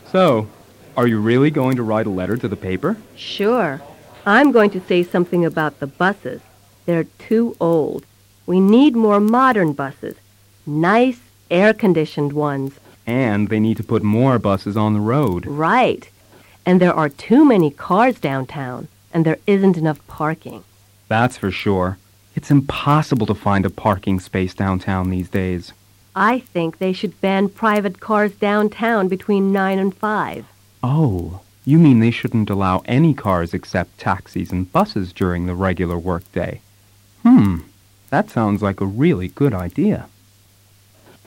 So, are you really going to write a letter to the paper? Sure. I'm going to say something about the buses. They're too old. We need more modern buses. Nice, air-conditioned ones. And they need to put more buses on the road. Right. And there are too many cars downtown, and there isn't enough parking. That's for sure. It's impossible to find a parking space downtown these days. I think they should ban private cars downtown between 9 and 5. Oh, you mean they shouldn't allow any cars except taxis and buses during the regular workday? That sounds like a really good idea.